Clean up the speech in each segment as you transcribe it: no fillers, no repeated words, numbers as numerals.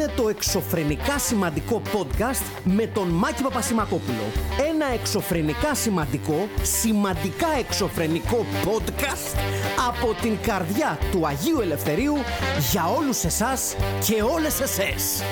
είναι το εξωφρενικά σημαντικό podcast με τον Μάκη Παπασημακόπουλο. Ένα εξωφρενικά σημαντικό, σημαντικά εξωφρενικό podcast από την καρδιά του Αγίου Ελευθερίου για όλους εσάς και όλες εσές.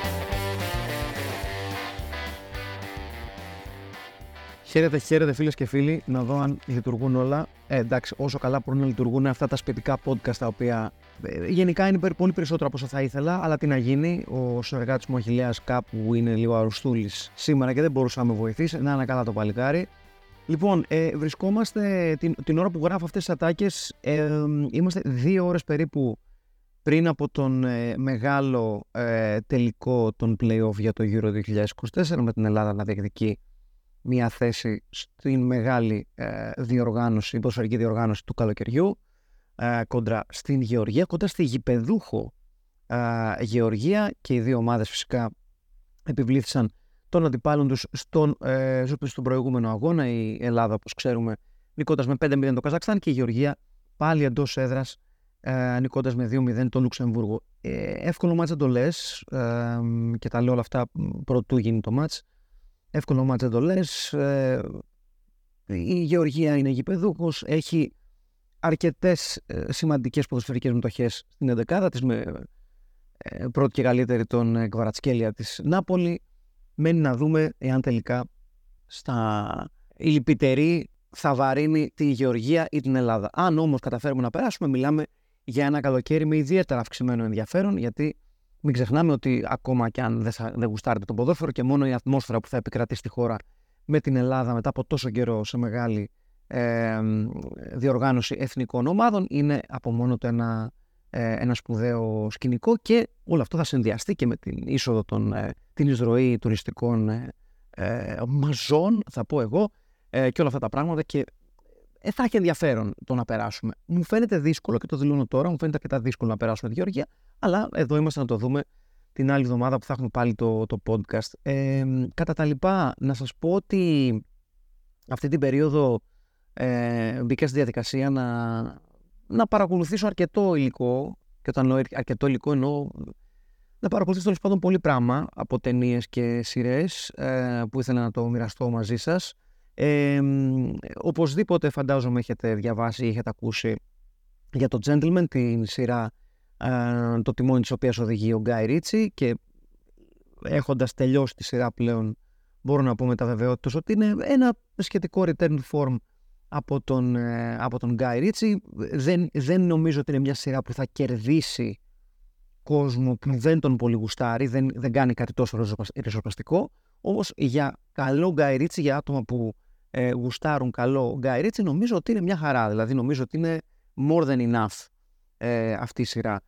Χαίρετε φίλες και φίλοι, να δω αν λειτουργούν όλα. Εντάξει, όσο καλά μπορούν να λειτουργούν αυτά τα σπιτικά podcast, τα οποία γενικά είναι πολύ περισσότερο από όσο θα ήθελα, αλλά τι να γίνει, ο συνεργάτης μου Αχιλλέας κάπου είναι λίγο αρρωστούλης σήμερα και δεν μπορούσε να με βοηθήσει, να είναι καλά το παλικάρι. Λοιπόν, βρισκόμαστε την ώρα που γράφω αυτές τις ατάκες, είμαστε 2 ώρες περίπου πριν από τον μεγάλο τελικό των play-off για το Euro 2024, με την Ελλάδα να διεκδικεί μια θέση στην μεγάλη διοργάνωση, ποδοσφαιρική διοργάνωση του καλοκαιριού, κόντρα στην Γεωργία, κόντρα στη γηπεδούχο Γεωργία, και οι δύο ομάδες φυσικά επιβλήθησαν των αντιπάλων τους στον προηγούμενο αγώνα. Η Ελλάδα, όπως ξέρουμε, νικώντας με 5-0 το Καζακστάν, και η Γεωργία πάλι εντός έδρας νικώντας με 2-0 το Λουξεμβούργο. Εύκολο μάτς δεν το λες, και τα λέω όλα αυτά πρωτού γίνει το μάτς. Εύκολο μάτς δεν το λες. Η Γεωργία είναι γηπεδούχος, έχει αρκετές σημαντικές ποδοσφαιρικές μετοχές στην εντεκάδα της, με πρώτη και καλύτερη τον Κβαρατσχέλια της Νάπολη. Μένει να δούμε εάν τελικά η λυπητερή θα βαρύνει τη Γεωργία ή την Ελλάδα. Αν όμως καταφέρουμε να περάσουμε, μιλάμε για ένα καλοκαίρι με ιδιαίτερα αυξημένο ενδιαφέρον, γιατί μην ξεχνάμε ότι ακόμα κι αν δεν γουστάρετε το ποδόσφαιρο, και μόνο η ατμόσφαιρα που θα επικρατεί στη χώρα με την Ελλάδα μετά από τόσο καιρό σε μεγάλη διοργάνωση εθνικών ομάδων είναι από μόνο το ένα σπουδαίο σκηνικό, και όλο αυτό θα συνδυαστεί και με την είσοδο την εισρωή τουριστικών μαζών, θα πω εγώ, και όλα αυτά τα πράγματα, και θα έχει ενδιαφέρον το να περάσουμε. Μου φαίνεται δύσκολο, και το δηλώνω τώρα, μου φαίνεται αρκετά δύσκολο να περάσουμε τη Γεωργία, αλλά εδώ είμαστε να το δούμε την άλλη εβδομάδα που θα έχουμε πάλι το podcast. Κατά τα λοιπά, να σας πω ότι αυτή την περίοδο μπήκα στη διαδικασία να παρακολουθήσω αρκετό υλικό, και όταν λέω αρκετό υλικό εννοώ να παρακολουθήσω τέλος πάντων πολύ πράγμα από ταινίες και σειρές που ήθελα να το μοιραστώ μαζί σας. Οπωσδήποτε φαντάζομαι έχετε διαβάσει ή έχετε ακούσει για το Gentleman, την σειρά το τιμόνι της οποίας οδηγεί ο Γκάι Ρίτσι, και έχοντας τελειώσει τη σειρά πλέον μπορώ να πω με τα βεβαιότητας ότι είναι ένα σχετικό return to form από τον Γκάι Ρίτσι. Δεν νομίζω ότι είναι μια σειρά που θα κερδίσει κόσμο που δεν τον πολύ γουστάρει, δεν κάνει κάτι τόσο ριζοσπαστικό, όμως για καλό Γκάι Ρίτσι, για άτομα που γουστάρουν καλό Γκάι Ρίτσι, νομίζω ότι είναι μια χαρά. Δηλαδή νομίζω ότι είναι more than enough αυτή η σειρά.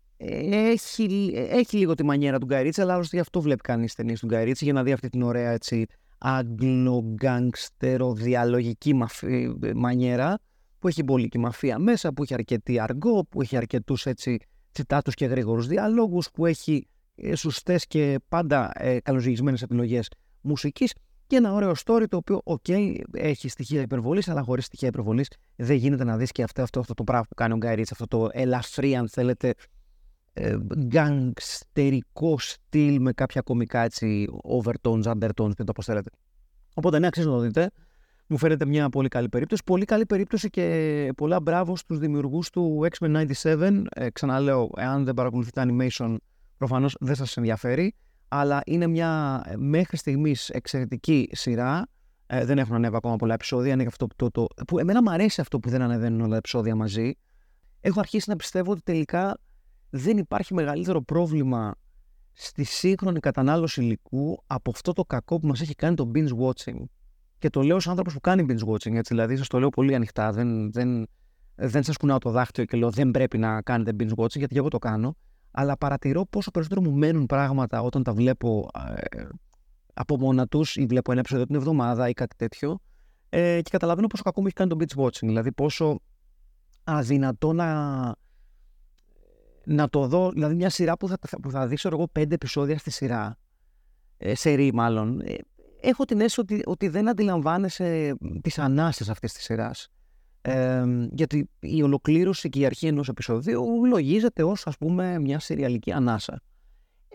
Έχει λίγο τη μανιέρα του Γκάι Ρίτσι, αλλά άλλωστε γι' αυτό βλέπει κανείς ταινίες του Γκάι Ρίτσι, για να δει αυτή την ωραία έτσι αγγλο-γκάγκστερο-διαλογική μανιέρα, που έχει μπολική μαφία μέσα, που έχει αρκετή αργό, που έχει αρκετούς έτσι τσιτάτους και γρήγορους διαλόγους, που έχει σωστές και πάντα καλοζυγισμένες επιλογές μουσικής, και ένα ωραίο story το οποίο έχει στοιχεία υπερβολής, αλλά χωρίς στοιχεία υπερβολής δεν γίνεται να δεις και αυτό το πράγμα που κάνει ο Γκάι Ρίτσι, αυτό το ελαφρύ, αν θέλετε, γκανγκστερικό στυλ με κάποια κωμικά έτσι overtones, undertones, πείτε το πώς θέλετε. Οπότε ναι, αξίζει να το δείτε. Μου φαίνεται μια πολύ καλή περίπτωση. Πολύ καλή περίπτωση, και πολλά μπράβο στους δημιουργούς του X-Men 97. Ξαναλέω, εάν δεν παρακολουθείτε animation, προφανώς δεν σας ενδιαφέρει, αλλά είναι μια μέχρι στιγμής εξαιρετική σειρά. Δεν έχουν ανέβει ακόμα πολλά επεισόδια. Είναι αυτό που εμένα μου αρέσει, αυτό που δεν ανεβαίνουν όλα τα επεισόδια μαζί. Έχω αρχίσει να πιστεύω ότι τελικά δεν υπάρχει μεγαλύτερο πρόβλημα στη σύγχρονη κατανάλωση υλικού από αυτό το κακό που μας έχει κάνει το binge watching. Και το λέω ως άνθρωπος που κάνει binge watching, έτσι, δηλαδή σας το λέω πολύ ανοιχτά. Δεν σας κουνάω το δάχτυλο και λέω δεν πρέπει να κάνετε binge watching, γιατί εγώ το κάνω. Αλλά παρατηρώ πόσο περισσότερο μου μένουν πράγματα όταν τα βλέπω από μόνα τους, ή βλέπω ένα επεισόδιο την εβδομάδα ή κάτι τέτοιο, και καταλαβαίνω πόσο κακό μου έχει κάνει το binge watching. Δηλαδή πόσο αδυνατό να το δω, δηλαδή μια σειρά που θα δείξω εγώ 5 επεισόδια στη σειρά, σερί μάλλον, έχω την αίσθηση ότι δεν αντιλαμβάνεσαι τις ανάσες αυτής της σειράς. Γιατί η ολοκλήρωση και η αρχή ενός επεισοδίου λογίζεται ως, ας πούμε, μια σεριαλική ανάσα.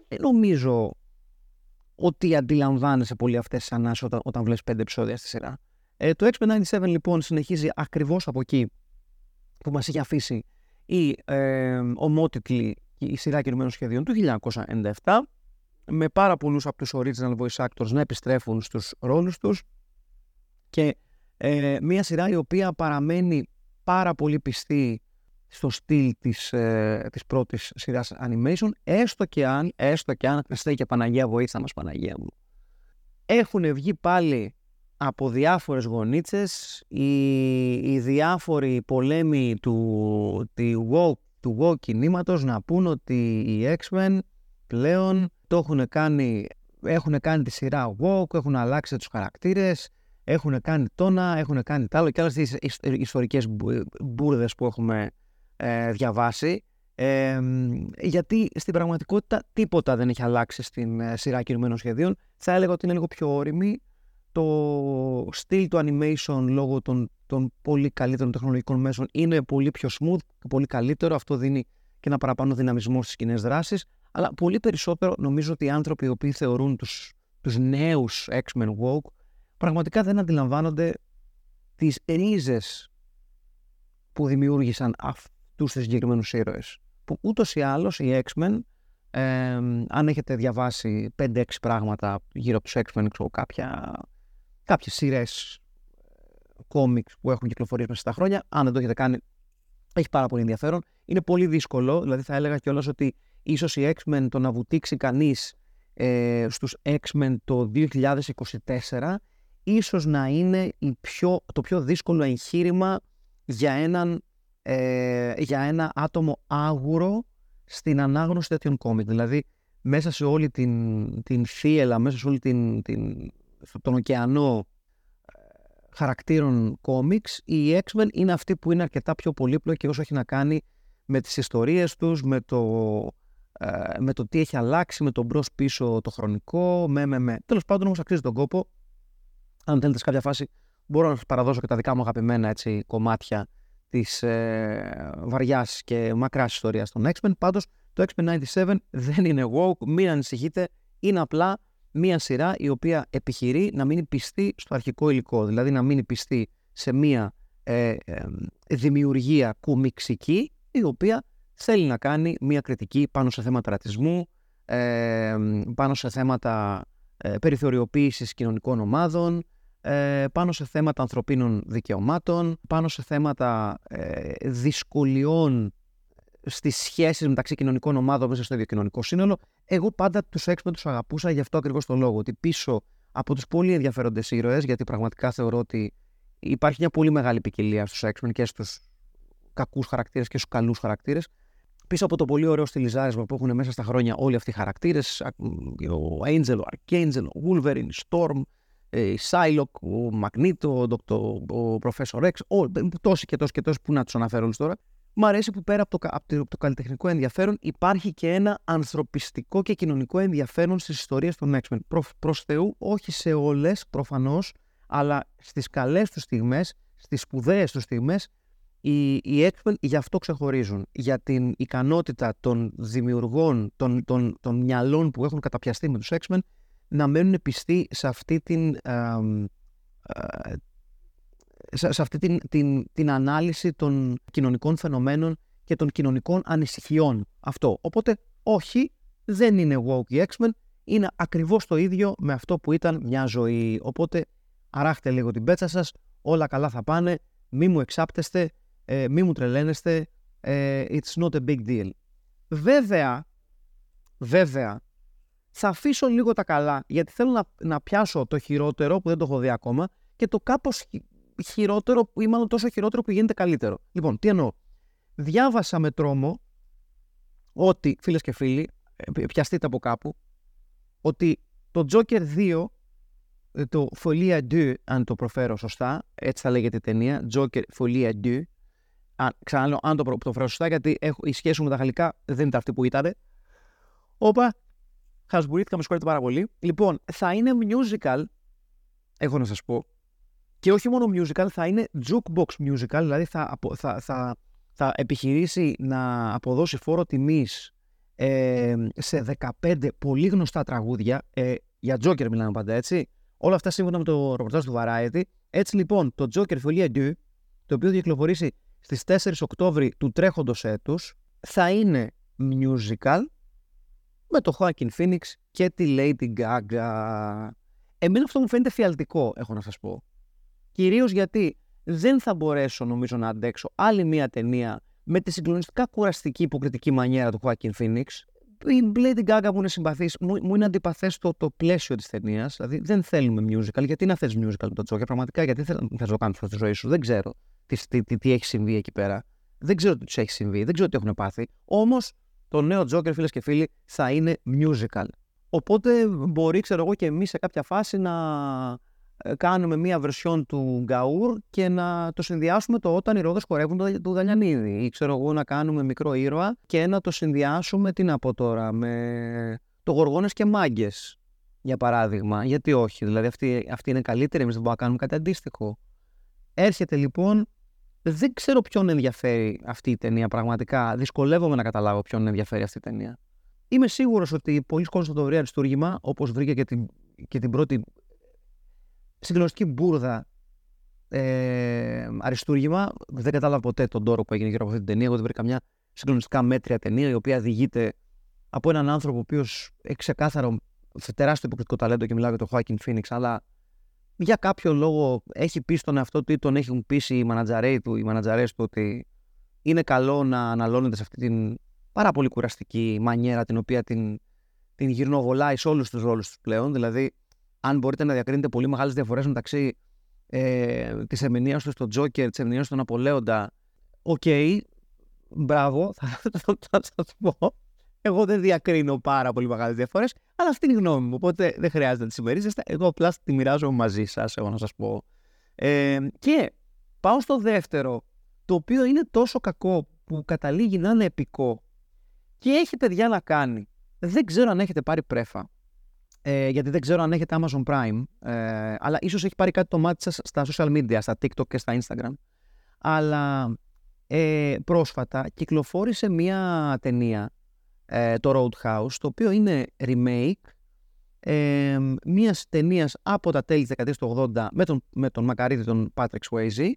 δεν νομίζω ότι αντιλαμβάνεσαι πολύ αυτές τις ανάσεις όταν βλέπεις 5 επεισόδια στη σειρά. Το X-Men 97 λοιπόν συνεχίζει ακριβώς από εκεί που μας είχε αφήσει η ομότιτλη η σειρά κινουμένων σχεδίων του 1997, με πάρα πολλούς από τους original voice actors να επιστρέφουν στους ρόλους τους και μια σειρά η οποία παραμένει πάρα πολύ πιστή στο στυλ της πρώτης σειράς animation, έστω και αν, Χριστέ και Παναγία βοήθα μας Παναγία μου, έχουν βγει πάλι από διάφορες γωνίτσες οι διάφοροι πολέμοι του woke κινήματος να πούν ότι οι X-Men πλέον έχουν κάνει τη σειρά woke, έχουν αλλάξει τους χαρακτήρες, έχουν κάνει τόνα, έχουν κάνει τ' άλλο και άλλες τις ιστορικές μπουρδες που έχουμε διαβάσει, γιατί στην πραγματικότητα τίποτα δεν έχει αλλάξει στην σειρά κινουμένων σχεδίων. Θα έλεγα ότι είναι λίγο πιο όριμη. Το στυλ του animation λόγω των πολύ καλύτερων τεχνολογικών μέσων είναι πολύ πιο smooth, πολύ καλύτερο. Αυτό δίνει και ένα παραπάνω δυναμισμό στις κοινές δράσεις. Αλλά πολύ περισσότερο νομίζω ότι οι άνθρωποι οι οποίοι θεωρούν τους νέους X-Men woke πραγματικά δεν αντιλαμβάνονται τις ρίζες που δημιούργησαν αυτούς τους συγκεκριμένους ήρωες. Που ούτως ή άλλως οι X-Men, αν έχετε διαβάσει 5-6 πράγματα γύρω από τους X-Men, κάποιες σειρές κόμιξ που έχουν κυκλοφορήσει μέσα στα χρόνια, αν δεν το έχετε κάνει, έχει πάρα πολύ ενδιαφέρον. Είναι πολύ δύσκολο, δηλαδή θα έλεγα κιόλας ότι ίσως οι X-Men το να βουτήξει κανείς στους X-Men το 2024 ίσως να είναι το πιο δύσκολο εγχείρημα για ένα άτομο άγουρο στην ανάγνωση τέτοιων κόμικ. Δηλαδή μέσα σε όλη την θύελα, μέσα σε όλη τον ωκεανό χαρακτήρων κόμιξ, οι X-Men είναι αυτοί που είναι αρκετά πιο πολύπλοκοι όσο έχει να κάνει με τις ιστορίες τους, με το τι έχει αλλάξει, με το μπρος πίσω το χρονικό, Τέλος πάντων όμως αξίζει τον κόπο. Αν θέλετε σε κάποια φάση μπορώ να σας παραδώσω και τα δικά μου αγαπημένα κομμάτια της βαριάς και μακράς ιστορίας των X-Men. Πάντως το X-Men 97 δεν είναι woke, μην ανησυχείτε, είναι απλά μία σειρά η οποία επιχειρεί να μείνει πιστή στο αρχικό υλικό, δηλαδή να μείνει πιστή σε μία δημιουργία κομιξική η οποία θέλει να κάνει μία κριτική πάνω σε θέματα ρατσισμού, πάνω σε θέματα περιθωριοποίησης κοινωνικών ομάδων, πάνω σε θέματα ανθρωπίνων δικαιωμάτων, πάνω σε θέματα δυσκολιών στις σχέσεις μεταξύ κοινωνικών ομάδων μέσα στο ίδιο κοινωνικό σύνολο. Εγώ πάντα τους X-Men τους αγαπούσα γι' αυτό ακριβώς το λόγο, ότι πίσω από τους πολύ ενδιαφέροντες ήρωες, γιατί πραγματικά θεωρώ ότι υπάρχει μια πολύ μεγάλη ποικιλία στους X-Men και στους κακούς χαρακτήρες και στους καλούς χαρακτήρες, πίσω από το πολύ ωραίο στιλιζάρισμα που έχουν μέσα στα χρόνια όλοι αυτοί οι χαρακτήρες, ο Angel, ο Archangel, ο Wolverine, η Storm, η Psylocke, ο Magneto, ο Professor X, τόσοι και τόσοι που να τους αναφέρω όλους τώρα. Μ' αρέσει που πέρα από το καλλιτεχνικό ενδιαφέρον υπάρχει και ένα ανθρωπιστικό και κοινωνικό ενδιαφέρον στις ιστορίες των X-Men. Προς Θεού, όχι σε όλες προφανώς, αλλά στις καλές τους στιγμές, στις σπουδαίες τους στιγμές, οι X-Men γι' αυτό ξεχωρίζουν. Για την ικανότητα των δημιουργών, των μυαλών που έχουν καταπιαστεί με τους X-Men, να μένουν πιστοί σε αυτή την ανάλυση των κοινωνικών φαινομένων και των κοινωνικών ανησυχιών. Αυτό. Οπότε, όχι, δεν είναι woke οι X-Men, είναι ακριβώς το ίδιο με αυτό που ήταν μια ζωή. Οπότε, αράχτε λίγο την πέτσα σας, όλα καλά θα πάνε, μη μου εξάπτεστε, μη μου τρελαίνεστε, it's not a big deal. Βέβαια, θα αφήσω λίγο τα καλά, γιατί θέλω να πιάσω το χειρότερο που δεν το έχω δει ακόμα και το κάπως χειρότερο, ή μάλλον τόσο χειρότερο που γίνεται καλύτερο. Λοιπόν, τι εννοώ. Διάβασα με τρόμο ότι, φίλες και φίλοι, πιαστείτε από κάπου, ότι το Joker 2, το Folie à Deux, αν το προφέρω σωστά, έτσι θα λέγεται η ταινία, Joker Folie à Deux, ξαναλέω, αν το προφέρω σωστά, γιατί η σχέση μου με τα γαλλικά δεν είναι αυτή που ήταν. Όπα, χασμπουρήθηκα, με συγχωρείτε πάρα πολύ. Λοιπόν, θα είναι musical, έχω να σας πω, και όχι μόνο musical, θα είναι jukebox musical, δηλαδή θα επιχειρήσει να αποδώσει φόρο τιμής σε 15 πολύ γνωστά τραγούδια. Για Joker μιλάμε πάντα, έτσι. Όλα αυτά σύμφωνα με το ρεπορτάζ του Variety. Έτσι λοιπόν, το Joker Folie à Deux, το οποίο διεκυκλοφορήσει στις 4 Οκτώβρη του τρέχοντος έτους, θα είναι musical με το Joaquin Phoenix και τη Lady Gaga. Εμένα αυτό μου φαίνεται φιαλτικό, έχω να σας πω. Κυρίως γιατί δεν θα μπορέσω, νομίζω, να αντέξω άλλη μία ταινία με τη συγκλονιστικά κουραστική υποκριτική μανιέρα του Joaquin Phoenix. Η Lady Gaga μου είναι συμπαθής, μου είναι αντιπαθές το πλαίσιο της ταινίας. Δηλαδή δεν θέλουμε musical. Γιατί να θες musical με τον Joker, πραγματικά, γιατί θες να το κάνεις στη ζωή σου. Δεν ξέρω τι έχει συμβεί εκεί πέρα. Δεν ξέρω τι τους έχει συμβεί, δεν ξέρω τι έχουν πάθει. Όμως το νέο Joker, φίλες και φίλοι, θα είναι musical. Οπότε μπορεί, ξέρω εγώ, και εμείς σε κάποια φάση να κάνουμε μία βερσιόν του Γκαούρ και να το συνδυάσουμε το Όταν οι ρόδες χορεύουν του Δαλιανίδη. Ή ξέρω εγώ να κάνουμε Μικρό Ήρωα και να το συνδυάσουμε, τι να πω τώρα, με το Γοργόνες και Μάγκες, για παράδειγμα. Γιατί όχι, δηλαδή αυτή είναι καλύτερη, εμείς δεν μπορούμε να κάνουμε κάτι αντίστοιχο. Έρχεται λοιπόν, δεν ξέρω ποιον ενδιαφέρει αυτή η ταινία πραγματικά. Δυσκολεύομαι να καταλάβω ποιον ενδιαφέρει αυτή η ταινία. Είμαι σίγουρος ότι πολλοί κόσμοι θα το βρει αριστούργημα, όπως βρήκε και την πρώτη συγκλονιστική μπουρδα αριστούργημα. Δεν κατάλαβα ποτέ τον τόρο που έγινε γύρω από αυτή την ταινία. Εγώ δεν βρήκα μια συγκλονιστικά μέτρια ταινία, η οποία διηγείται από έναν άνθρωπο ο οποίος έχει ξεκάθαρο τεράστιο υποκριτικό ταλέντο, και μιλάω για τον Joaquin Phoenix, αλλά για κάποιο λόγο έχει πει στον εαυτό του ή τον έχουν πείσει οι μανατζαρέοι του, οι μανατζαρές του, ότι είναι καλό να αναλώνεται σε αυτή την πάρα πολύ κουραστική μανιέρα, την οποία την γυρνοβολάει σε όλους τους ρόλους του πλέον. Δηλαδή, αν μπορείτε να διακρίνετε πολύ μεγάλες διαφορές μεταξύ της ερμηνείας του στον Joker, της ερμηνείας του στον Απολέοντα, μπράβο, θα σας πω. Εγώ δεν διακρίνω πάρα πολύ μεγάλες διαφορές, αλλά αυτή είναι η γνώμη μου. Οπότε δεν χρειάζεται να τη συμμερίζεστε. Εγώ απλά τη μοιράζομαι μαζί σας, εγώ να σας πω. Και πάω στο δεύτερο, το οποίο είναι τόσο κακό που καταλήγει να είναι επικό και έχει παιδιά να κάνει. Δεν ξέρω αν έχετε πάρει πρέφα. Γιατί δεν ξέρω αν έχετε Amazon Prime, αλλά ίσως έχει πάρει κάτι το μάτι σας στα social media, στα TikTok και στα Instagram. Αλλά πρόσφατα κυκλοφόρησε μια ταινία, το Roadhouse, το οποίο είναι remake μιας ταινίας από τα τέλη της δεκαετίας του 80 με τον μακαρίδη τον Patrick Swayze.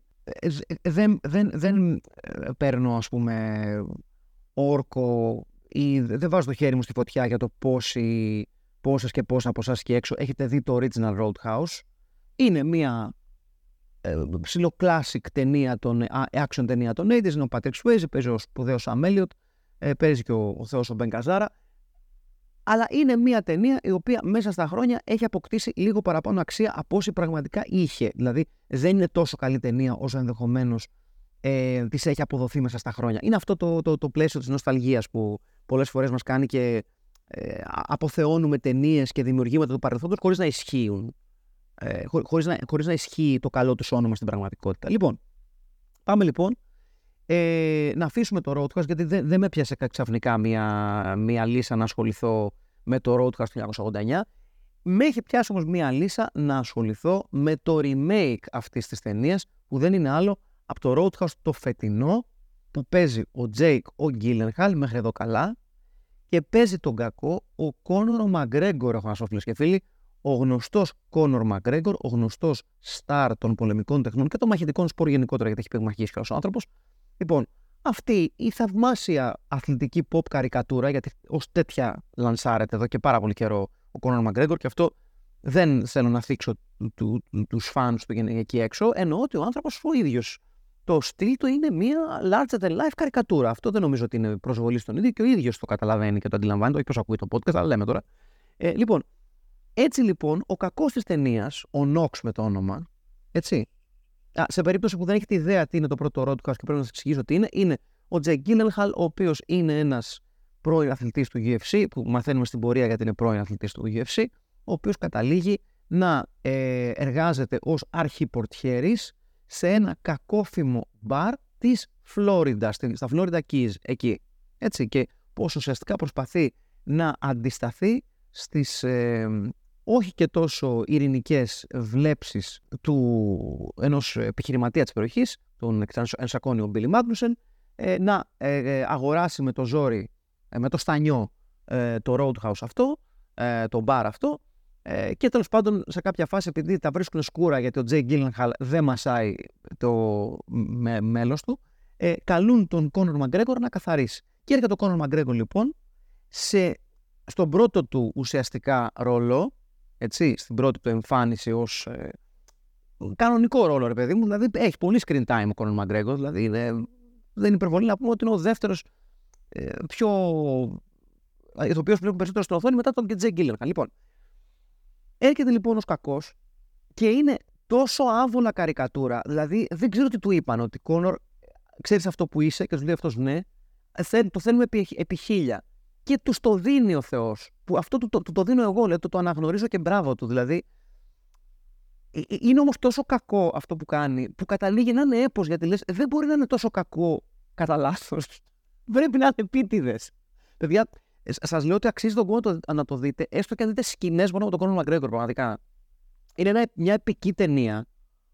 Δεν παίρνω, ας πούμε, όρκο ή δεν βάζω το χέρι μου στη φωτιά για το πόσες και πόσα από εσάς και έξω έχετε δει το original Roadhouse. Είναι μια ψιλο-classic ταινία, action ταινία των 80's. Είναι ο Patrick Swayze, παίζει ο σπουδαίος Sam Elliott, παίζει και ο θεός ο Ben Gazzara. Αλλά είναι μια ταινία η οποία μέσα στα χρόνια έχει αποκτήσει λίγο παραπάνω αξία από όση πραγματικά είχε. Δηλαδή δεν είναι τόσο καλή ταινία όσο ενδεχομένως της έχει αποδοθεί μέσα στα χρόνια. Είναι αυτό το πλαίσιο της νοσταλγίας που πολλές φορές μας κάνει και αποθεώνουμε ταινίες και δημιουργήματα του παρελθόντος χωρίς να ισχύουν. Χωρίς να ισχύει το καλό τους όνομα στην πραγματικότητα. Λοιπόν, πάμε λοιπόν να αφήσουμε το Roadhouse, γιατί δεν με πιάσε ξαφνικά μια λύσα να ασχοληθώ με το Roadhouse του 1989. Με έχει πιάσει όμως μια λύσα να ασχοληθώ με το remake αυτής της ταινίας, που δεν είναι άλλο από το Roadhouse το φετινό, που παίζει ο Jake ο Gyllenhaal, μέχρι εδώ καλά, και παίζει τον κακό ο Conor McGregor, έχω να σας, φίλες και φίλοι, ο γνωστός Conor McGregor, ο γνωστός στάρ των πολεμικών τεχνών και των μαχητικών σπορ γενικότερα, γιατί έχει πει μαχητικής και ο άνθρωπος. Λοιπόν, αυτή η θαυμάσια αθλητική pop καρικατούρα, γιατί ως τέτοια λανσάρεται εδώ και πάρα πολύ καιρό ο Conor McGregor, και αυτό δεν θέλω να θίξω τους φανς του εκεί έξω, εννοώ ότι ο άνθρωπος ο ίδιος, το στυλ του είναι μια larger than life καρικατούρα. Αυτό δεν νομίζω ότι είναι προσβολή στον ίδιο, και ο ίδιος το καταλαβαίνει και το αντιλαμβάνεται, όχι πως ακούει το podcast, αλλά λέμε τώρα. Λοιπόν, έτσι λοιπόν, ο κακός της ταινίας, ο Nox με το όνομα, έτσι, σε περίπτωση που δεν έχετε ιδέα τι είναι το πρώτο Roadhouse και πρέπει να σας εξηγήσω τι είναι ο Jake Gyllenhaal, ο οποίος είναι ένας πρώην αθλητής του UFC, που μαθαίνουμε στην πορεία γιατί είναι πρώην αθλητής του UFC, ο οποίος καταλήγει να εργάζεται ως αρχιπορτιέρης σε ένα κακόφημο μπαρ της Φλόριντα, στα Florida Keys, εκεί. Έτσι, και πώς ουσιαστικά προσπαθεί να αντισταθεί στις όχι και τόσο ειρηνικές βλέψεις ενός επιχειρηματία της περιοχής, τον ενσακώνιο Billy Magnussen, να αγοράσει με το ζόρι με το στανιό το Roadhouse αυτό, το μπαρ αυτό, και τέλος πάντων σε κάποια φάση, επειδή τα βρίσκουν σκούρα γιατί ο Jake Gyllenhaal δεν μασάει το μέλος του, καλούν τον Conor McGregor να καθαρίσει. Και έρχεται ο Conor McGregor λοιπόν στον πρώτο του ουσιαστικά ρόλο, έτσι, στην πρώτη του εμφάνιση ως κανονικό ρόλο, ρε παιδί μου, δηλαδή έχει πολύ screen time ο Conor McGregor, δηλαδή δεν είναι υπερβολή να πούμε ότι είναι ο δεύτερος πιο ηθοποιός που βλέπουμε περισσότερο στην οθόνη μετά τον Jake Gyllenhaal. Λοιπόν, έρχεται λοιπόν ως κακός και είναι τόσο άβολα καρικατούρα, δηλαδή δεν ξέρω τι του είπαν, ότι Conor, ξέρεις αυτό που είσαι, και του λέει αυτός ναι, το θέλουμε επί 1000. Και του το δίνει ο Θεός. Που αυτό το δίνω εγώ, δηλαδή, το αναγνωρίζω και μπράβο του. Δηλαδή, είναι όμως τόσο κακό αυτό που κάνει, που καταλήγει να είναι έπος, γιατί λες, δεν μπορεί να είναι τόσο κακό κατά λάθος. Πρέπει να είναι επίτηδες. Παιδιά, σας λέω ότι αξίζει τον κόπο να το δείτε, έστω και αν δείτε σκηνές μόνο με τον Conor McGregor, πραγματικά. Είναι μια επική ταινία,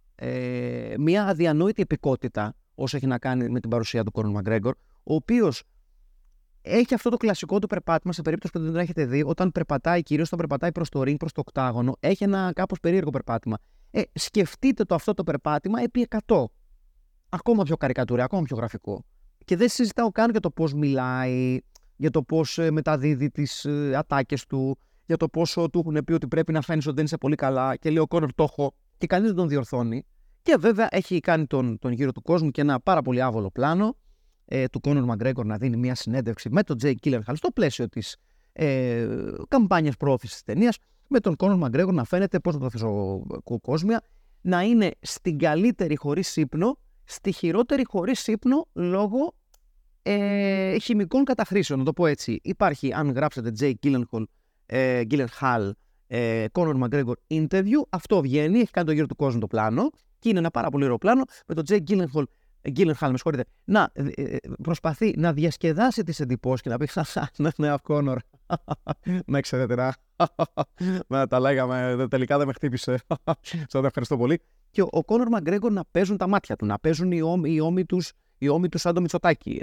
μια αδιανόητη επικότητα όσο έχει να κάνει με την παρουσία του Conor McGregor, ο οποίος έχει αυτό το κλασικό του περπάτημα, σε περίπτωση που δεν το έχετε δει, όταν περπατάει, κυρίως όταν περπατάει προς το ring, προς το οκτάγωνο, έχει ένα κάπως περίεργο περπάτημα. Σκεφτείτε αυτό το περπάτημα επί 100. Ακόμα πιο καρικατούρα, ακόμα πιο γραφικό. Και δεν συζητάω καν για το πώς μιλάει, για το πώς μεταδίδει τις ατάκες του, για το πόσο του έχουν πει ότι πρέπει να φαίνεις ότι δεν είσαι πολύ καλά, και λέει ο Conor το έχω, και κανείς δεν τον διορθώνει. Και βέβαια έχει κάνει τον γύρο του κόσμου και ένα πάρα πολύ άβολο πλάνο του Conor McGregor να δίνει μια συνέντευξη με τον Jake Gyllenhaal στο πλαίσιο της καμπάνιας προώθησης της ταινίας, με τον Conor McGregor να φαίνεται, πώς να το θέσω κόσμια, να είναι στην καλύτερη χωρίς ύπνο, στη χειρότερη χωρίς ύπνο λόγω χημικών καταχρήσεων, να το πω έτσι. Υπάρχει, αν γράψετε Jake Gyllenhaal Conor McGregor interview, αυτό βγαίνει, έχει κάνει το γύρο του κόσμου το πλάνο, και είναι ένα πάρα πολύ ωραίο πλάνο με τον Jake Gyllenhaal, να προσπαθεί να διασκεδάσει τις εντυπώσεις και να πει ναι, ο Conor, ναι, ξέρετε, να τα λέγαμε, τελικά δεν με χτύπησε, σας ευχαριστώ πολύ. Και ο Conor McGregor να παίζουν τα μάτια του, να παίζουν οι ώμοι τους σαν το Μητσοτάκη,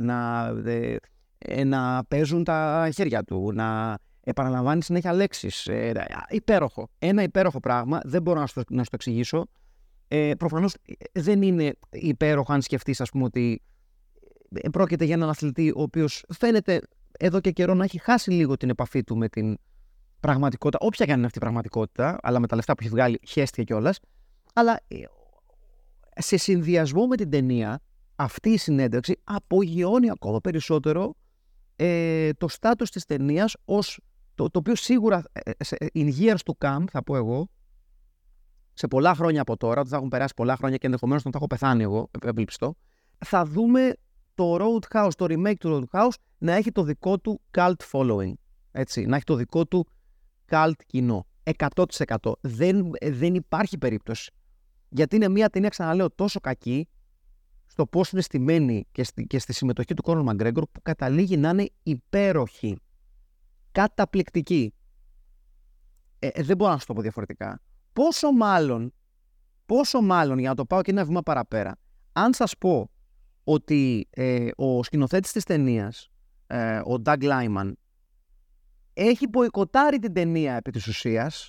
να παίζουν τα χέρια του, να επαναλαμβάνει συνέχεια λέξεις. Υπέροχο. Ένα υπέροχο πράγμα, δεν μπορώ να σου το εξηγήσω. Προφανώς δεν είναι υπέροχο αν σκεφτείς, ας πούμε, ότι πρόκειται για έναν αθλητή ο οποίος φαίνεται εδώ και καιρό να έχει χάσει λίγο την επαφή του με την πραγματικότητα, όποια και αν είναι αυτή η πραγματικότητα, αλλά με τα λεφτά που έχει βγάλει χέστηκε κιόλας. Αλλά σε συνδυασμό με την ταινία, αυτή η συνέντευξη απογειώνει ακόμα περισσότερο το στάτους της ταινίας, ως το οποίο σίγουρα in years to come, θα πω εγώ, σε πολλά χρόνια από τώρα, ότι θα έχουν περάσει πολλά χρόνια και ενδεχομένως να θα έχω πεθάνει εγώ, ευελπιστώ, θα δούμε το Roadhouse, το remake του Roadhouse να έχει το δικό του cult following. Έτσι, να έχει το δικό του cult κοινό. 100%. Δεν υπάρχει περίπτωση. Γιατί είναι μια ταινία, ξαναλέω, τόσο κακή στο πώς είναι στημένη και στη συμμετοχή του Conor McGregor, που καταλήγει να είναι υπέροχη. Καταπληκτική. Δεν μπορώ να σου το πω διαφορετικά. Πόσο μάλλον, για να το πάω και ένα βήμα παραπέρα, αν σας πω ότι ο σκηνοθέτης της ταινίας, ο Doug Liman, έχει μποϊκοτάρει την ταινία επί της ουσίας,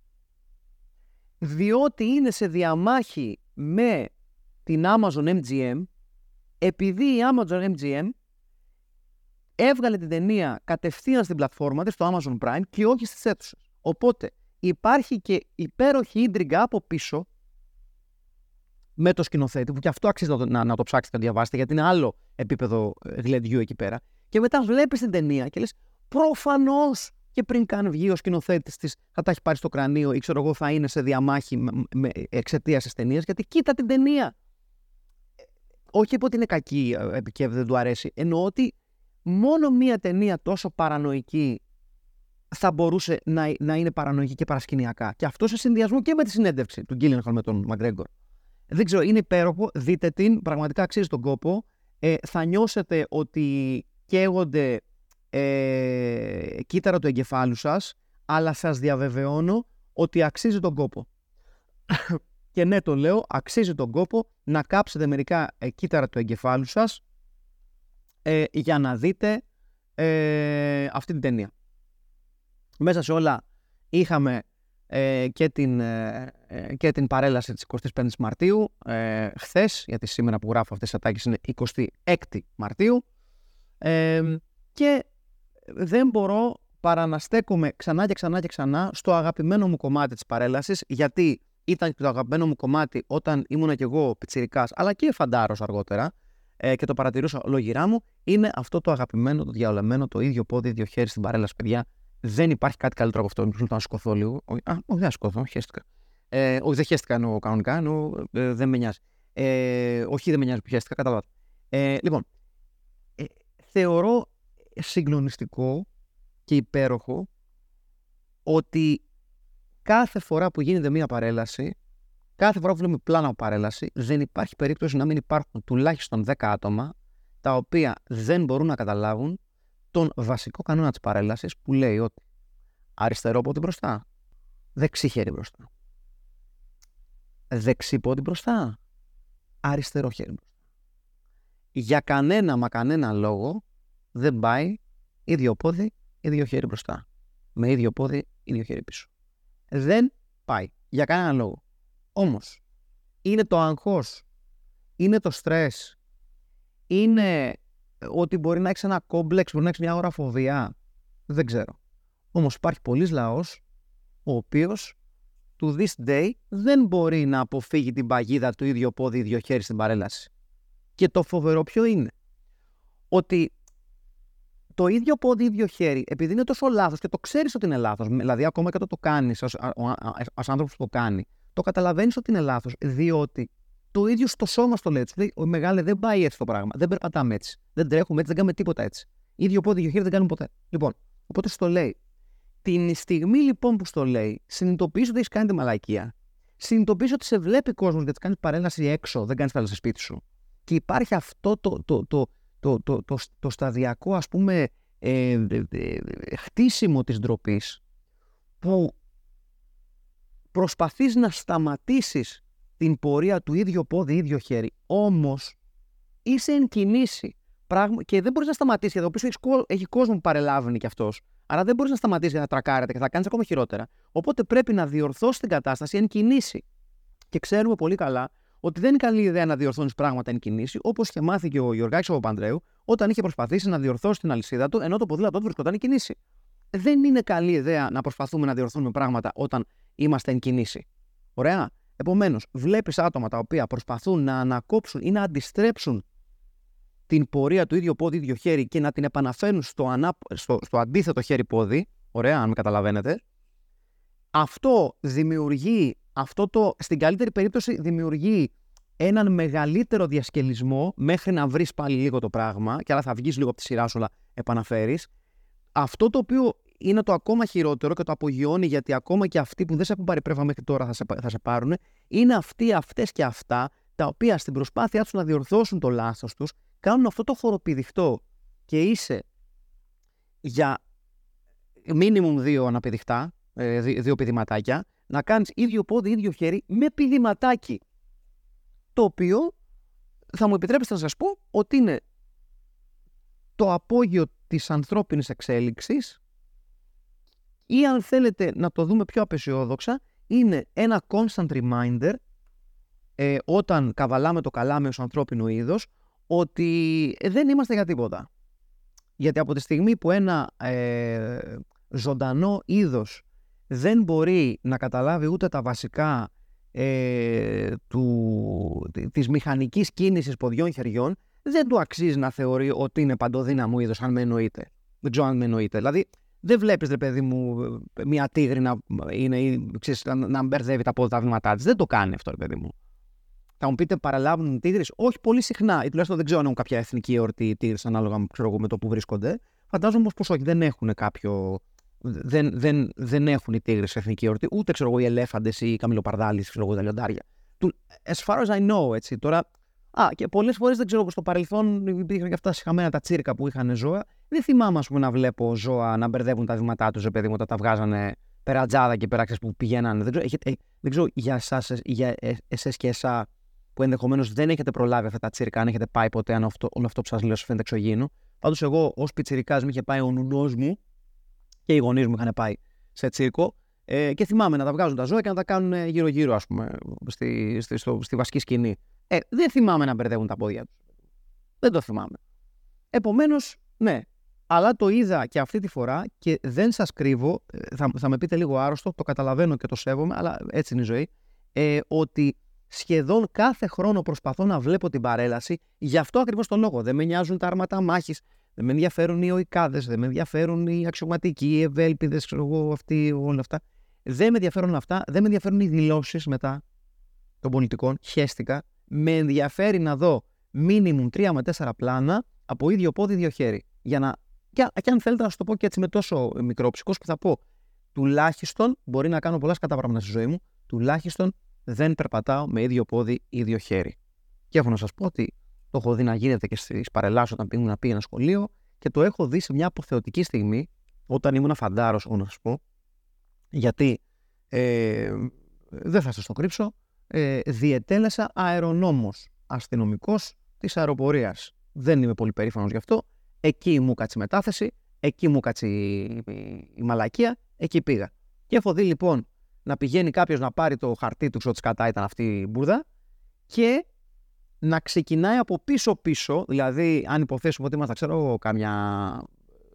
διότι είναι σε διαμάχη με την Amazon MGM, επειδή η Amazon MGM έβγαλε την ταινία κατευθείαν στην πλατφόρμα της, στο Amazon Prime, και όχι στις αίθουσες. Οπότε υπάρχει και υπέροχη ίντριγκα από πίσω με το σκηνοθέτη, που και αυτό αξίζει να το ψάξετε να διαβάσετε, γιατί είναι άλλο επίπεδο γλεντιού εκεί πέρα. Και μετά βλέπεις την ταινία και λες, προφανώς και πριν καν βγει ο σκηνοθέτης της θα τα έχει πάρει στο κρανίο, ή ξέρω εγώ, θα είναι σε διαμάχη εξαιτίας της ταινίας, γιατί κοίτα την ταινία. Όχι ότι είναι κακή και δεν του αρέσει, εννοώ ότι μόνο μία ταινία τόσο παρανοϊκή θα μπορούσε να είναι παρανοϊκή και παρασκηνιακά. Και αυτό σε συνδυασμό και με τη συνέντευξη του Gyllenhaal με τον McGregor. Δεν ξέρω, είναι υπέροχο, δείτε την, πραγματικά αξίζει τον κόπο. Θα νιώσετε ότι καίγονται κύτταρα του εγκεφάλου σας, αλλά σας διαβεβαιώνω ότι αξίζει τον κόπο. Και ναι, το λέω, αξίζει τον κόπο να κάψετε μερικά κύτταρα του εγκεφάλου σας για να δείτε αυτή την ταινία. Μέσα σε όλα είχαμε και την παρέλαση της 25ης Μαρτίου χθες, γιατί σήμερα που γράφω αυτές τις ατάκες είναι 26η Μαρτίου, και δεν μπορώ παρά να στέκομαι ξανά και ξανά και ξανά στο αγαπημένο μου κομμάτι της παρέλασης, γιατί ήταν και το αγαπημένο μου κομμάτι όταν ήμουν κι εγώ πιτσιρικάς, αλλά και φαντάρος αργότερα, και το παρατηρούσα ολόγυρά μου, είναι αυτό το αγαπημένο, το διαολεμένο, το ίδιο πόδι, ίδιο χέρι στην παρέλαση, παιδιά. Δεν υπάρχει κάτι καλύτερο από αυτό. Να σκοθώ λίγο. Όχι, δεν σκοθώ, χαίστηκα. Όχι, δεν χαίστηκα εννοώ κανονικά, εννοώ δεν με νοιάζει. Όχι, δεν με νοιάζει που χαίστηκα, καταλάβατε. Λοιπόν, θεωρώ συγκλονιστικό και υπέροχο ότι κάθε φορά που γίνεται μία παρέλαση, κάθε φορά που βλέπουμε πλάνα από παρέλαση, δεν υπάρχει περίπτωση να μην υπάρχουν τουλάχιστον 10 άτομα τα οποία δεν μπορούν να καταλάβουν τον βασικό κανόνα της παρέλασης που λέει ότι αριστερό πόδι μπροστά, δεξί χέρι μπροστά. Δεξί πόδι μπροστά, αριστερό χέρι μπροστά. Για κανένα λόγο δεν πάει ίδιο πόδι, ίδιο χέρι μπροστά. Με ίδιο πόδι, ίδιο χέρι πίσω. Δεν πάει. Για κανένα λόγο. Όμως, είναι το αγχός, είναι το στρες, είναι ότι μπορεί να έχεις ένα κόμπλεξ, μπορεί να έχεις μια αγοραφοβία. Δεν ξέρω. Όμως υπάρχει πολλής λαός ο οποίος to this day δεν μπορεί να αποφύγει την παγίδα του ίδιο πόδι, ίδιο χέρι στην παρέλαση. Και το φοβερό ποιο είναι? Ότι το ίδιο πόδι, ίδιο χέρι, επειδή είναι τόσο λάθος και το ξέρεις ότι είναι λάθος, δηλαδή ακόμα και όταν το κάνεις ως άνθρωπος που το κάνει, το καταλαβαίνεις ότι είναι λάθος, διότι το ίδιο στο σώμα στο λέει. Λέει, μεγάλε, δεν πάει έτσι το πράγμα. Δεν περπατάμε έτσι. Δεν τρέχουμε έτσι, δεν κάνουμε τίποτα έτσι. Ίδιο πόδι, ίδιο χέρι δεν κάνουμε ποτέ. Λοιπόν, οπότε στο λέει. Την στιγμή λοιπόν που στο λέει, συνειδητοποιείς ότι έχεις κάνει τη μαλακία. Συνειδητοποιείς ότι σε βλέπει κόσμος γιατί κάνεις παρέλαση έξω, δεν κάνεις παρέλαση σπίτι σου. Και υπάρχει αυτό το σταδιακό, ας πούμε, χτίσιμο της ντροπής, που προσπαθείς να σταματήσεις την πορεία του ίδιο πόδι, ίδιο χέρι, όμως είσαι εν κινήσει. Και δεν μπορείς να σταματήσεις, γιατί ο οποίος έχει κόσμο που παρελάβει κι αυτός. Άρα δεν μπορείς να σταματήσεις για να τρακάρετε και θα κάνεις ακόμα χειρότερα. Οπότε πρέπει να διορθώσεις την κατάσταση εν κινήσει. Και ξέρουμε πολύ καλά ότι δεν είναι καλή ιδέα να διορθώνεις πράγματα εν κινήσει, όπως είχε μάθει και ο Γιωργάκης ο Παπανδρέου όταν είχε προσπαθήσει να διορθώσει την αλυσίδα του ενώ το ποδήλατό του βρισκόταν εν κινήσει. Δεν είναι καλή ιδέα να προσπαθούμε να διορθώνουμε πράγματα όταν είμαστε εν κινήσει. Ωραία. Επομένως, βλέπεις άτομα τα οποία προσπαθούν να ανακόψουν ή να αντιστρέψουν την πορεία του ίδιο πόδι, ίδιο χέρι και να την επαναφέρουν στο αντίθετο χέρι-πόδι. Ωραία, αν με καταλαβαίνετε. Αυτό δημιουργεί, στην καλύτερη περίπτωση, δημιουργεί έναν μεγαλύτερο διασκελισμό μέχρι να βρεις πάλι λίγο το πράγμα και άρα θα βγεις λίγο από τη σειρά σου, αλλά επαναφέρεις. Αυτό το οποίο είναι το ακόμα χειρότερο και το απογειώνει, γιατί ακόμα και αυτοί που δεν σε έχουν πάρει πρέφα μέχρι τώρα θα σε πάρουν, είναι αυτοί, αυτές και αυτά τα οποία στην προσπάθειά τους να διορθώσουν το λάθος τους κάνουν αυτό το χοροπηδιχτό και είσαι για μίνιμουμ 2 αναπηδιχτά, 2 πηδηματάκια, να κάνεις ίδιο πόδι, ίδιο χέρι με πηδηματάκι. Το οποίο θα μου επιτρέψετε να σας πω ότι είναι το απόγειο της ανθρώπινης εξέλιξης, ή αν θέλετε να το δούμε πιο απεσιόδοξα, είναι ένα constant reminder όταν καβαλάμε το καλάμι ως ανθρώπινο είδος ότι δεν είμαστε για τίποτα. Γιατί από τη στιγμή που ένα ζωντανό είδος δεν μπορεί να καταλάβει ούτε τα βασικά της μηχανικής κίνησης ποδιών χεριών, δεν του αξίζει να θεωρεί ότι είναι παντοδύναμο είδος, αν με εννοείται. Δεν ξέρω αν με εννοείται. Δηλαδή, δεν βλέπεις, ρε παιδί μου, μια τίγρη να μπερδεύει τα πόδια τα βήματά της. Δεν το κάνει αυτό, ρε παιδί μου. Θα μου πείτε, παραλάβουν οι τίγρες? Όχι πολύ συχνά, ή τουλάχιστον δεν ξέρω αν έχουν κάποια εθνική εορτή οι τίγρες ανάλογα με το που βρίσκονται. Φαντάζομαι πως όχι, δεν έχουν κάποιο. Δεν έχουν οι τίγρες εθνική εορτή, ούτε ξέρω εγώ οι ελέφαντες ή οι καμιλοπαρδάλεις, ξέρω εγώ τα λιοντάρια. As far as I know, έτσι. Τώρα, και πολλές φορές δεν ξέρω, στο παρελθόν υπήρχαν και αυτά συχαμένα τα τσίρκα που είχαν ζώα. Δεν θυμάμαι, ας πούμε, να βλέπω ζώα να μπερδεύουν τα βήματά τους, παιδί μου, όταν τα βγάζανε περατζάδα και περάξες που πηγαίνανε. Δεν ξέρω για εσές και εσά που ενδεχομένως δεν έχετε προλάβει αυτά τα τσίρκα, αν έχετε πάει ποτέ, αν όλο αυτό που σας λέω σας φαίνεται εξωγήινο. Πάντως, εγώ ως πιτσιρικάς με είχε πάει ο νουνός μου και οι γονείς μου είχαν πάει σε τσίρκο. Και θυμάμαι να τα βγάζουν τα ζώα και να τα κάνουν γύρω-γύρω, ας πούμε, στη βασική σκηνή. Δεν θυμάμαι να μπερδεύουν τα πόδια τους. Δεν το θυμάμαι. Επομένως, ναι. Αλλά το είδα και αυτή τη φορά και δεν σας κρύβω, θα με πείτε λίγο άρρωστο, το καταλαβαίνω και το σέβομαι, αλλά έτσι είναι η ζωή, ότι σχεδόν κάθε χρόνο προσπαθώ να βλέπω την παρέλαση, γι' αυτό ακριβώς το λόγο. Δεν με νοιάζουν τα άρματα μάχης, δεν με ενδιαφέρουν οι οικάδες, δεν με ενδιαφέρουν οι αξιωματικοί, οι ευέλπιδες, ξέρω εγώ, αυτοί, όλα αυτά. Δεν με ενδιαφέρουν αυτά, δεν με ενδιαφέρουν οι δηλώσεις μετά των πολιτικών, χέστηκα. Με ενδιαφέρει να δω μίνιμουμ 3 με 4 πλάνα από ίδιο πόδι, ίδιο χέρι. Και αν θέλετε να σου το πω και έτσι με τόσο μικρόψυχος που θα πω, τουλάχιστον μπορεί να κάνω πολλά σκατά πράγματα στη ζωή μου, τουλάχιστον δεν περπατάω με ίδιο πόδι, ίδιο χέρι. Και έχω να σας πω ότι το έχω δει να γίνεται και στις παρελάσεις όταν πήγαινα να πει ένα σχολείο και το έχω δει σε μια αποθεωτική στιγμή όταν ήμουν φαντάρος, έχω να σας πω, γιατί δεν θα σας το κρύψω, διετέλεσα αερονόμος αστυνομικός της αεροπορίας. Δεν είμαι πολύ περήφανος γι' αυτό. Εκεί μου κάτσε η μετάθεση, εκεί μου κάτσε η μαλακία, εκεί πήγα. Και έχω δει λοιπόν να πηγαίνει κάποιος να πάρει το χαρτί του, ξέρω κατά ήταν αυτή η μπουρδα, και να ξεκινάει από πίσω-πίσω, δηλαδή αν υποθέσουμε ότι ήμασταν, ξέρω, κάμια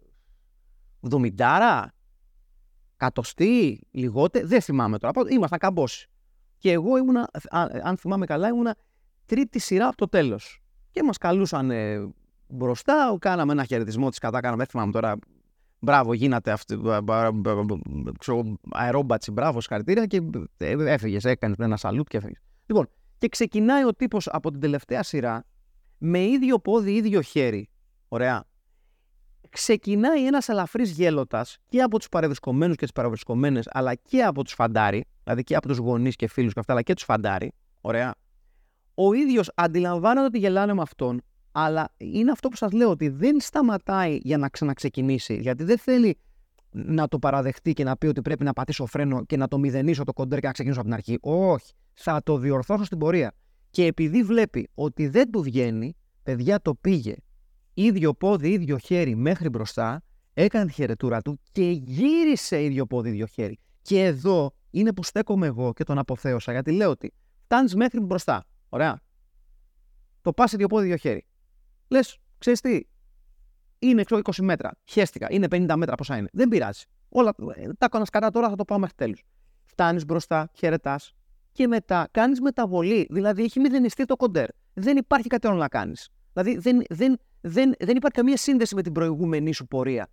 70, 100, λιγότερο, δεν θυμάμαι τώρα, ήμασταν καμπόσοι. Και εγώ ήμουνα, αν θυμάμαι καλά, ήμουνα τρίτη σειρά από το τέλος. Και μας καλούσαν μπροστά, κάναμε ένα χαιρετισμό της κατά, κάναμε, δεν θυμάμαι τώρα, μπράβο, γίνατε αυτή, αερόμπατσι, μπράβο, συγχαρητήρια, και έφυγες, έκανες ένα σαλούτ και έφυγες. Λοιπόν, και ξεκινάει ο τύπος από την τελευταία σειρά με ίδιο πόδι, ίδιο χέρι. Ωραία. Ξεκινάει ένας ελαφρύς γέλωτας και από τους παρευρισκομένους και τις παραβρισκομένες, αλλά και από τους φαντάρι, δηλαδή και από τους γονείς και φίλους και αυτά, αλλά και τους φαντάρι. Ωραία. Ο ίδιος αντιλαμβάνεται ότι γελάνε με αυτόν, αλλά είναι αυτό που σας λέω, ότι δεν σταματάει για να ξαναξεκινήσει, γιατί δεν θέλει να το παραδεχτεί και να πει ότι πρέπει να πατήσω φρένο και να το μηδενίσω το κοντέρ και να ξεκινήσω από την αρχή. Όχι. Θα το διορθώσω στην πορεία. Και επειδή βλέπει ότι δεν του βγαίνει, παιδιά, το πήγε ίδιο πόδι, ίδιο χέρι μέχρι μπροστά, έκανε τη χαιρετούρα του και γύρισε ίδιο πόδι, ίδιο χέρι. Και εδώ είναι που στέκομαι εγώ και τον αποθέωσα, γιατί λέω ότι φτάνεις μέχρι μπροστά. Ωραία. Το πας ίδιο πόδι, ίδιο χέρι. Λες, ξέρεις τι, είναι 20 μέτρα, χέστηκα, είναι 50 μέτρα, πόσα είναι. Δεν πειράζει. Όλα τα έκανα σκατά, τώρα θα το πάω μέχρι τέλους. Φτάνεις μπροστά, χαιρετάς και μετά κάνεις μεταβολή. Δηλαδή έχει μηδενιστεί το κοντέρ. Δεν υπάρχει κάτι άλλο να κάνεις. Δηλαδή δεν υπάρχει καμία σύνδεση με την προηγούμενη σου πορεία.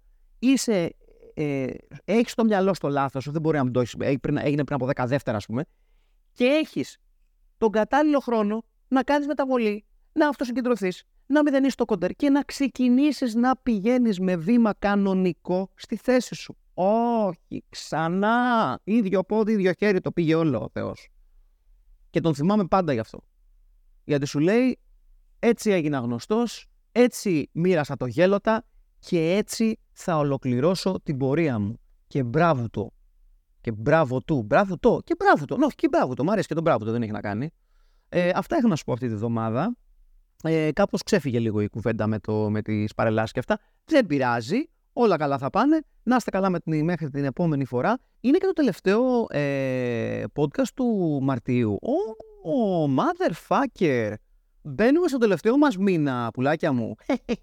Έχεις στο μυαλό στο λάθος σου, δεν μπορεί να το έχεις, έγινε πριν από 10 δεύτερα, ας πούμε, και έχεις τον κατάλληλο χρόνο να κάνεις μεταβολή, να αυτοσυγκεντρωθείς, να μηδενίσεις το κοντέρ και να ξεκινήσεις να πηγαίνεις με βήμα κανονικό στη θέση σου. Όχι, ξανά, ίδιο πόδι, ίδιο χέρι, το πήγε όλο ο Θεός. Και τον θυμάμαι πάντα γι' αυτό. Γιατί σου λέει, έτσι έγινα γνωστός, έτσι μοίρασα το γέλοτα και έτσι θα ολοκληρώσω την πορεία μου. Και μπράβο του. Και μπράβο του. Μπράβο το. Και μπράβο του. Όχι, και μπράβο του. Μ' αρέσει και τον μπράβο του, δεν έχει να κάνει. Αυτά έχω να σου πω αυτή τη βδομάδα. Κάπως ξέφυγε λίγο η κουβέντα με τις παρελάσεις και αυτά. Δεν πειράζει. Όλα καλά θα πάνε. Να είστε καλά μέχρι την επόμενη φορά. Είναι και το τελευταίο podcast του Μαρτίου. Motherfucker. Μπαίνουμε στο τελευταίο μας μήνα, πουλάκια μου.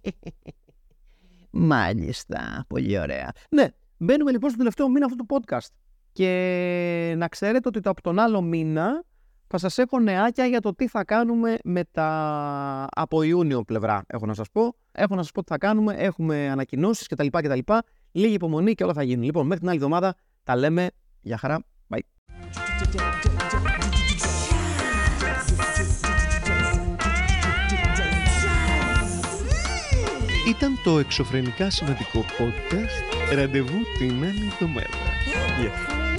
Μάλιστα. Πολύ ωραία. Ναι, μπαίνουμε λοιπόν στο τελευταίο μήνα αυτού του podcast. Και να ξέρετε ότι από τον άλλο μήνα θα σας έχω νεάκια για το τι θα κάνουμε από Ιούνιο πλευρά, έχω να σας πω. Έχω να σας πω τι θα κάνουμε, έχουμε ανακοινώσεις κτλ. Λίγη υπομονή και όλα θα γίνουν. Λοιπόν, μέχρι την άλλη εβδομάδα τα λέμε. Γεια χαρά. Bye. Ήταν το εξωφρενικά σημαντικό podcast. Ραντεβού την άλλη εβδομάδα.